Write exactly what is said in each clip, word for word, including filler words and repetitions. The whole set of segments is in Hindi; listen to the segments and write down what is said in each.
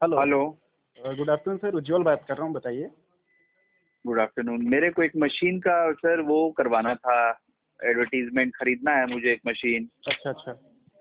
Hello. Hello. Good afternoon sir, Ujjwal बात कर रहा हूँ, बताइए। Good afternoon. मेरे को एक मशीन का सर वो करवाना था, एडवर्टीजमेंट खरीदना है मुझे एक मशीन। अच्छा अच्छा।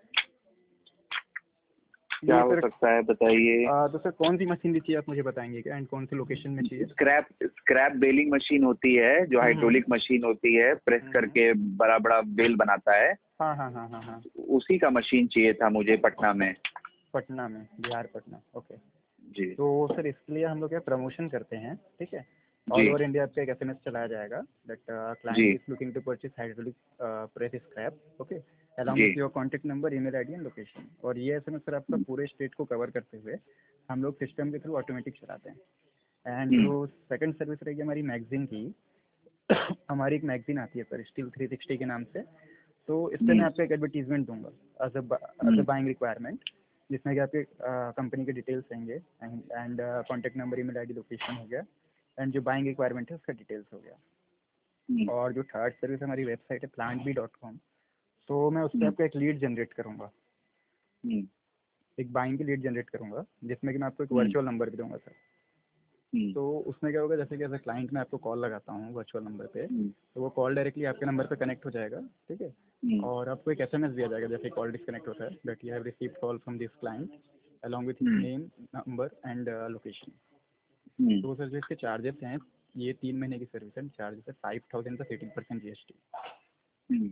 क्या ये हो सर सकता है बताइए। आ, तो सर कौन सी मशीन भी चाहिए आप मुझे बताएंगे क्या, एंड कौन सी लोकेशन में चाहिए? स्क्रैप स्क्रैप बेलिंग मशीन होती है जो हम्म, हम्म, हाइड्रोलिक मशीन होती है, प्रेस हम्म, करके बड़ा बड़ा बेल बनाता है। हाँ हाँ हाँ हाँ हाँ। उसी का मशीन चाहिए था मुझे पटना में। पटना में, बिहार पटना, ओके। जी तो सर इसके लिए हम लोग क्या प्रमोशन करते हैं, ठीक है। ऑल जी ओवर इंडिया आपका एक एसएमएस चलाया जाएगा दैट क्लाइंट जी is looking to purchase hydraulic press scrap, okay, along जी with your contact number, email ID and location. और ये एसएमएस सर आपका पूरे स्टेट को कवर करते हुए हम लोग सिस्टम के थ्रू ऑटोमेटिक चलाते हैं। एंड हम्म, जो सेकंड सर्विस रहेगी हमारी मैगजीन की, हमारी एक मैगजीन आती है सर, स्टील थ्री सिक्सटी के नाम से। तो इस पर मैं हम्म, आपको एक एडवर्टीजमेंट दूंगा as as a hmm, buying requirement, जिसमें कि आपके कंपनी के डिटेल्स रहेंगे and contact number, email ID, location हो गया, एंड जो बाइंग रिक्वायरमेंट है उसका डिटेल्स हो गया। हम्म, और जो थर्ड सर्विस हमारी वेबसाइट है प्लांट बी डॉट कॉम, तो मैं उस पर हम्म, आपको एक लीड जनरेट करूँगा, हम्म, एक बाइंग की लीड जनरेट करूँगा, जिसमें कि मैं आपको एक हम्म, वर्चुअल नंबर भी दूंगा सर। हम्म, तो उसमें क्या होगा, जैसे कि एज ए क्लाइंट मैं आपको कॉल लगाता हूँ वर्चुअल नंबर पे, हम्म, तो वो कॉल डायरेक्टली आपके नंबर पे कनेक्ट हो जाएगा, ठीक है। हम्म, और आपको एक एसएमएस दिया जाएगा जैसे कॉल डिस्कनेक्ट होता है, that you have received call from this client along with hmm, name, number and location. Hmm, तो सर जो इसके चार्जेस हैं, ये तीन महीने की सर्विस है, चार्जेस है फाइव थाउजेंड का एटीन परसेंट जीएसटी। हम्म।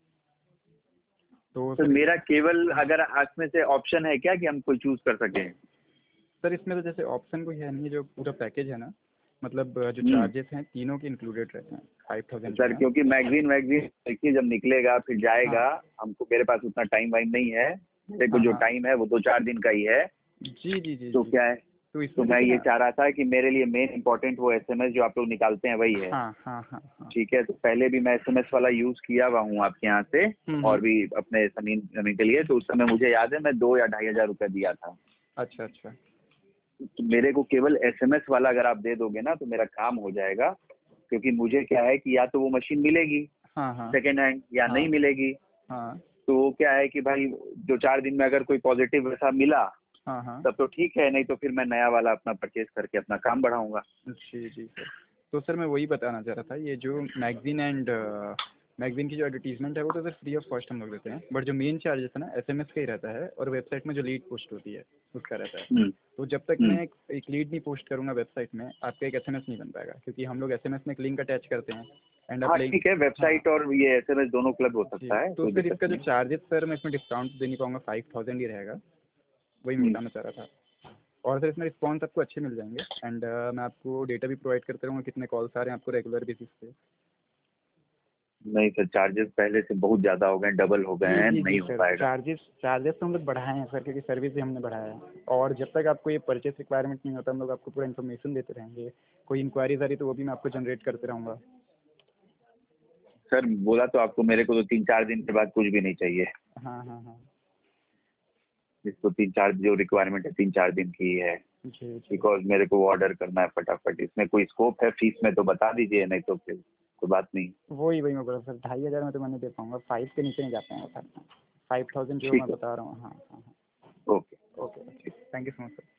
तो तो सर इस मेरा केवल हाँ अगर इसमें से ऑप्शन है क्या कि हम कोई चूज कर सकें? सर, इसमें तो जैसे ऑप्शन कोई है नहीं है, जो पूरा पैकेज है ना, मतलब जो हम्म। चार्जेस हैं तीनों के इंक्लूडेड रहते हैं, फाइव थाउजेंड जो सर है। क्योंकि मैगजीन वैगजीन देखिए जब निकलेगा फिर हाँ जाएगा, हमको मेरे पास उतना टाइम वाइम नहीं है। मेरे को हाँ जो हाँ। टाइम है वो दो चार दिन का ही है। जी जी जी तो जी। क्या है, तो तो इसमें मैं देखिए ये ना। चाह रहा था कि मेरे लिए मेन इंपॉर्टेंट वो एसएमएस जो आप लोग निकालते हैं वही है। हाँ हाँ हाँ हाँ। ठीक है, तो पहले भी मैं एसएमएस वाला यूज किया हुआ हूँ आपके यहाँ से, हम्म और हम्म। भी अपने जमीन जमीन के लिए। तो उस समय मुझे याद है मैं दो या ढाई हजार रुपया दिया था। अच्छा अच्छा। तो मेरे को केवल एसएमएस वाला अगर आप दे दोगे ना तो मेरा काम हो जाएगा। क्योंकि मुझे क्या है कि या तो वो मशीन मिलेगी हाँ हाँ सेकेंड हैंड या हाँ नहीं मिलेगी। हाँ तो वो क्या है कि भाई जो चार दिन में अगर कोई पॉजिटिव वैसा मिला हाँ हाँ। तब तो ठीक है, नहीं तो फिर मैं नया वाला अपना परचेज करके अपना काम बढ़ाऊंगा। जी जी सर। तो सर मैं वही बताना चाह रहा था, ये जो मैगजीन एंड मैगजीन की जो एडवर्टीजमेंट है वो तो सर फ्री ऑफ कॉस्ट हम लोग देते हैं, बट जो मेन चार्जेस है ना एसएमएस का ही रहता है, और वेबसाइट में जो लीड पोस्ट होती है उसका रहता है। हम्म, तो जब तक हम्म। मैं एक, एक लीड नहीं पोस्ट करूँगा वेबसाइट में, आपका एक एसएमएस नहीं बन पाएगा, क्योंकि हम लोग एसएमएस में एक लिंक अटैच करते हैं, एंड आप हाँ लिंक। ठीक है, हाँ वेबसाइट और ये एसएमएस दोनों क्लब हो जी। सकता है, तो कोई सर दिक्कत इसका जो नहीं। चार्जेस सर मैं इसमें डिस्काउंट दे नहीं पाऊंगा, फाइव थाउजेंड ही रहेगा, वही मैं हम्म, बताना चाह रहा था। और सर इसमें रिस्पॉन्स आपको अच्छे मिल जाएंगे, एंड मैं आपको डेटा भी प्रोवाइड करते रहूँगा, कितने कॉल्स आ रहे हैं आपको रेगुलर बेसिस पे। नहीं सर, चार्जेस पहले से बहुत ज्यादा हो गए, डबल हो गए जी हैं, जी जी नहीं हो सर, पाएगा। चार्जेस चार्जेस तो हम लोग बढ़ाए हैं सर, क्योंकि सर्विस भी हमने बढ़ाया है। और जब तक आपको ये परचेस रिक्वायरमेंट नहीं होता, हम लोग आपको पूरा इन्फॉर्मेशन देते रहेंगे। कोई इंक्वायरीज आ रही तो वो भी मैं आपको जनरेट करते रहूँगा। सर बोला तो आपको, मेरे को तो तीन चार दिन के बाद कुछ भी नहीं चाहिए। हाँ हाँ हाँ। इसको तीन चार जो रिक्वायरमेंट है तीन चार दिन की ही है। जी जी। बिकॉज मेरे को ऑर्डर करना है फटाफट। इसमें कोई स्कोप है फीस में तो बता दीजिए, नहीं तो फिर कोई बात नहीं। वही वही मैं बोला सर, ढाई हज़ार में तो मैं नहीं दे पाऊँगा, फाइव के नीचे नहीं जा पाऊँगा सर। फाइव थाउजेंड जो मैं ठीक है, बता रहा हूँ। हाँ हाँ हाँ। Okay. Okay, thank you so much sir.